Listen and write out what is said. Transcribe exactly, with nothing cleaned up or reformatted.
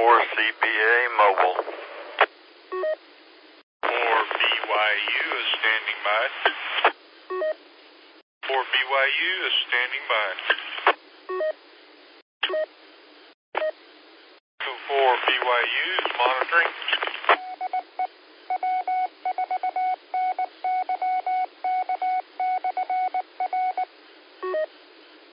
four C B A mobile. four B Y U is standing by. four B Y U is standing by. two four B Y U is monitoring.